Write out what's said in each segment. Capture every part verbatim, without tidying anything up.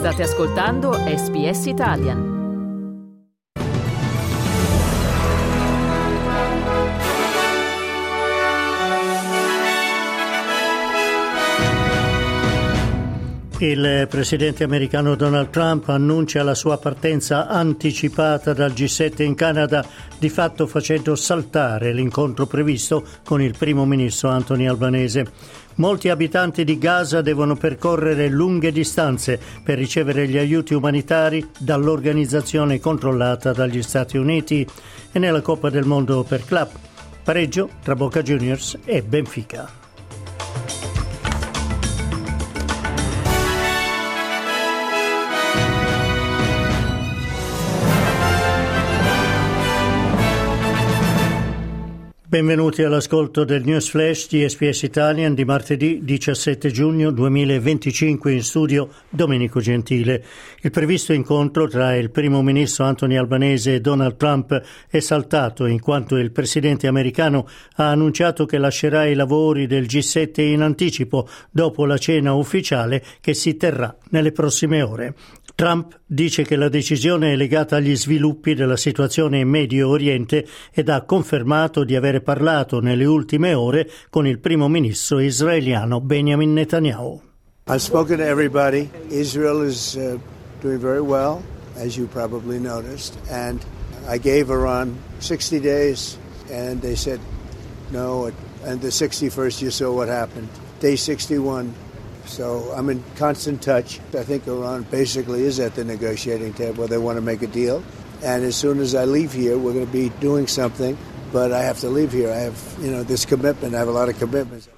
State ascoltando S B S Italian. Il presidente americano Donald Trump annuncia la sua partenza anticipata dal G sette in Canada, di fatto facendo saltare l'incontro previsto con il primo ministro Anthony Albanese. Molti abitanti di Gaza devono percorrere lunghe distanze per ricevere gli aiuti umanitari dall'organizzazione controllata dagli Stati Uniti. E nella Coppa del Mondo per club, pareggio tra Boca Juniors e Benfica. Benvenuti all'ascolto del News Flash di S B S Italian di martedì diciassette giugno duemilaventicinque. In studio Domenico Gentile. Il previsto incontro tra il primo ministro Anthony Albanese e Donald Trump è saltato in quanto il presidente americano ha annunciato che lascerà i lavori del G sette in anticipo dopo la cena ufficiale che si terrà nelle prossime ore. Trump dice che la decisione è legata agli sviluppi della situazione in Medio Oriente ed ha confermato di avere parlato nelle ultime ore con il primo ministro israeliano Benjamin Netanyahu. I've spoken to everybody. Israel is uh, doing very well, as you probably noticed, and I gave Iran sixty days and they said no, and the sixty-first you saw what happened. Day sixty-one. So I'm in constant touch. I think Iran basically is at the negotiating table. They want to make a deal. And as soon as I leave here, we're going to be doing something. But I have to leave here. I have, you know, this commitment. I have a lot of commitments.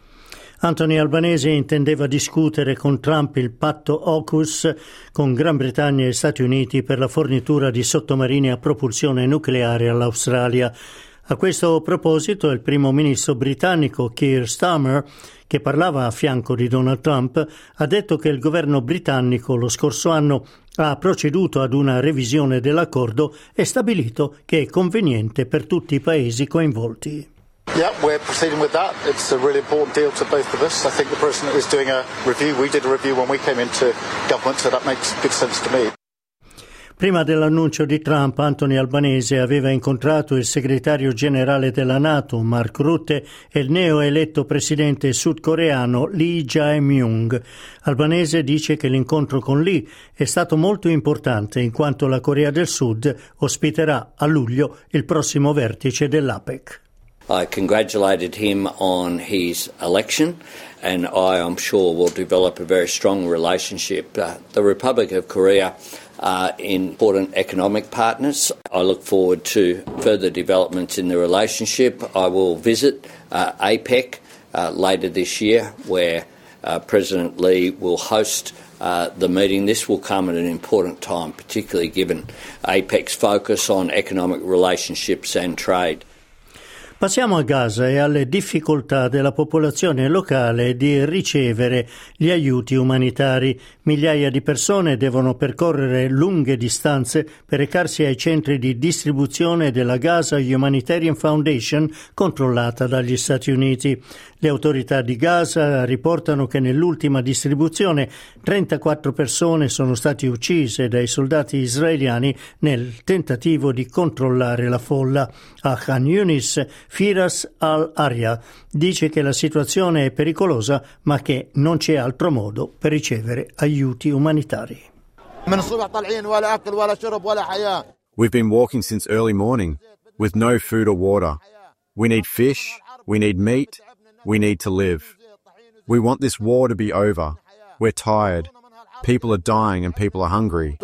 Anthony Albanese intendeva discutere con Trump il patto AUKUS con Gran Bretagna e Stati Uniti per la fornitura di sottomarini a propulsione nucleare all'Australia. A questo proposito, il primo ministro britannico Keir Starmer, che parlava a fianco di Donald Trump, ha detto che il governo britannico lo scorso anno ha proceduto ad una revisione dell'accordo e stabilito che è conveniente per tutti i paesi coinvolti. Yeah, we're proceeding with that. It's a really important deal to both of us. I think the President is doing a review. We did a review when we came into government, so that makes good sense to me. Prima dell'annuncio di Trump, Anthony Albanese aveva incontrato il segretario generale della NATO, Mark Rutte, e il neoeletto presidente sudcoreano Lee Jae-myung. Albanese dice che l'incontro con Lee è stato molto importante in quanto la Corea del Sud ospiterà a luglio il prossimo vertice dell'APEC. I congratulated him on his election and I am sure will develop a very strong relationship. Uh, the Republic of Korea are important economic partners. I look forward to further developments in the relationship. I will visit uh, APEC uh, later this year where uh, President Lee will host uh, the meeting. This will come at an important time, particularly given APEC's focus on economic relationships and trade. Passiamo a Gaza e alle difficoltà della popolazione locale di ricevere gli aiuti umanitari. Migliaia di persone devono percorrere lunghe distanze per recarsi ai centri di distribuzione della Gaza Humanitarian Foundation controllata dagli Stati Uniti. Le autorità di Gaza riportano che nell'ultima distribuzione trentaquattro persone sono state uccise dai soldati israeliani nel tentativo di controllare la folla. A Khan Yunis, Firas al-Arya dice che la situazione è pericolosa ma che non c'è altro modo per ricevere aiuti umanitari. We've been walking since early morning with no food or water. We need fish, we need meat, we need to live. We want this war to be over. We're tired. People are dying and people are hungry.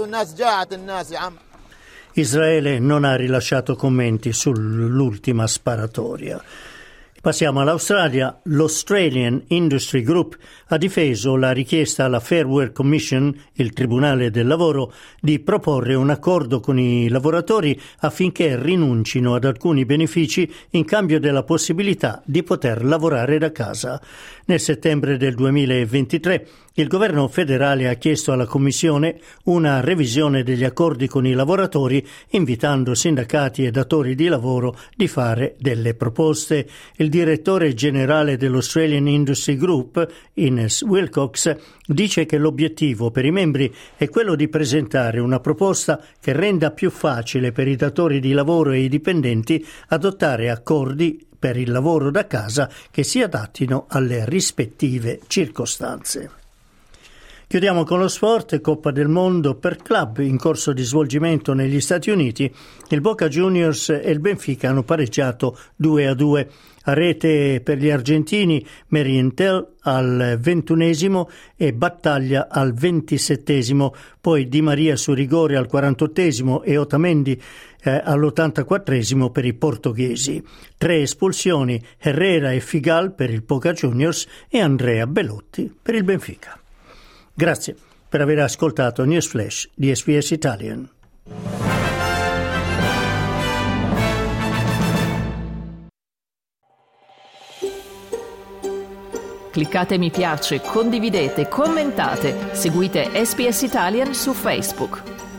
Israele non ha rilasciato commenti sull'ultima sparatoria. Passiamo all'Australia. L'Australian Industry Group ha difeso la richiesta alla Fair Work Commission, il Tribunale del Lavoro, di proporre un accordo con i lavoratori affinché rinuncino ad alcuni benefici in cambio della possibilità di poter lavorare da casa. Nel settembre del duemilaventitré il governo federale ha chiesto alla Commissione una revisione degli accordi con i lavoratori, invitando sindacati e datori di lavoro di fare delle proposte. Il direttore generale dell'Australian Industry Group, Ines Wilcox, dice che l'obiettivo per i membri è quello di presentare una proposta che renda più facile per i datori di lavoro e i dipendenti adottare accordi per il lavoro da casa che si adattino alle rispettive circostanze. Chiudiamo con lo sport. Coppa del Mondo per club in corso di svolgimento negli Stati Uniti. Il Boca Juniors e il Benfica hanno pareggiato due a due. A rete per gli argentini Merrientel al ventunesimo e Battaglia al ventisettesimo, poi Di Maria su rigore al quarantottesimo e Otamendi eh, all'ottantaquattresimo per i portoghesi. Tre espulsioni: Herrera e Figal per il Boca Juniors e Andrea Belotti per il Benfica. Grazie per aver ascoltato News Flash di S B S Italian. Cliccate mi piace, condividete, commentate, seguite S B S Italian su Facebook.